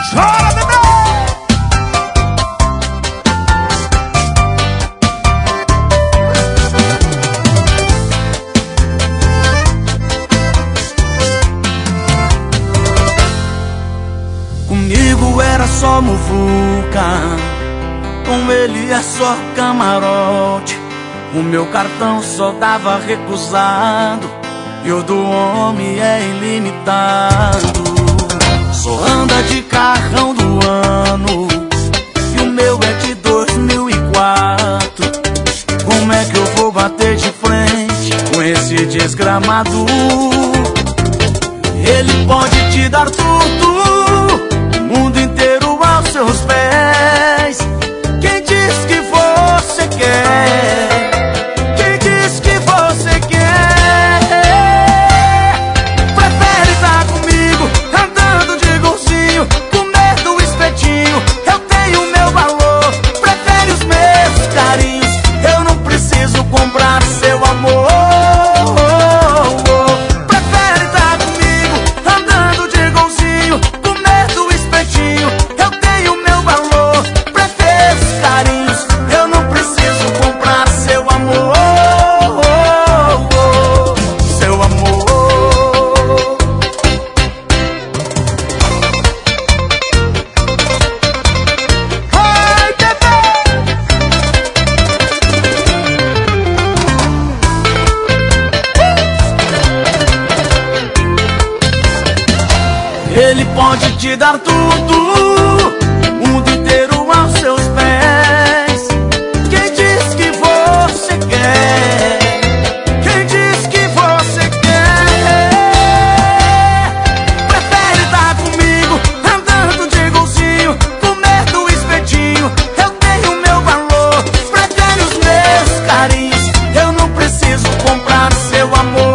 Chora, bebê! Comigo era só muvuca, com ele é só camarote. O meu cartão só dava recusado e o do homem é ilimitado. Só anda de carrão do ano e o meu é de 2004. Como é que eu vou bater de frente com esse desgramado? Ele pode te dar tudo, o mundo inteiro aos seus pés. Quem diz que você quer? Quem diz que você quer? Prefere estar comigo, andando de golzinho, comer do espetinho. Eu tenho meu valor, prefere os meus carinhos. Eu não preciso comprar seu amor. Prefere estar comigo, andando de golzinho, comer do espetinho. Eu tenho meu valor, prefere os carinhos. Eu não preciso comprar seu amor. Seu amor. Ai, bebê! Ele pode te dar tudo, o mundo inteiro aos seus pés. Quem diz que você quer? Quem diz que você quer? Prefere estar comigo, andando de golzinho, comer do espetinho. Eu tenho meu valor, prefere os meus carinhos. Eu não preciso comprar seu amor.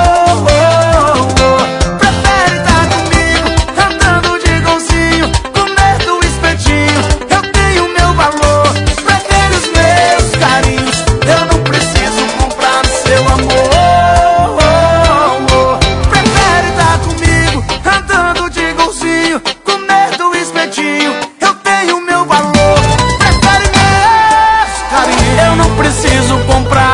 Prefere estar comigo, andando de golzinho, comer do espetinho. Eu tenho meu valor, prefere os meus carinhos. Eu não preciso comprar seu amor. Prefere estar comigo, andando de golzinho, comer do espetinho. Eu tenho meu valor, prefere meus carinhos. Eu não preciso comprar